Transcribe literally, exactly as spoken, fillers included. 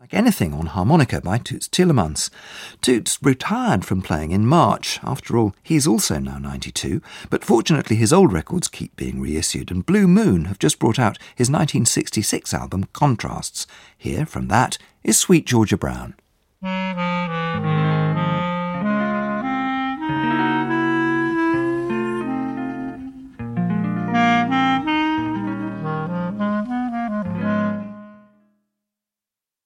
Like Anything on harmonica by Toots Thielemans. Toots retired from playing in March. After all, he's also now ninety-two, but fortunately his old records keep being reissued, and Blue Moon have just brought out his nineteen sixty-six album Contrasts. Here, from that, is Sweet Georgia Brown.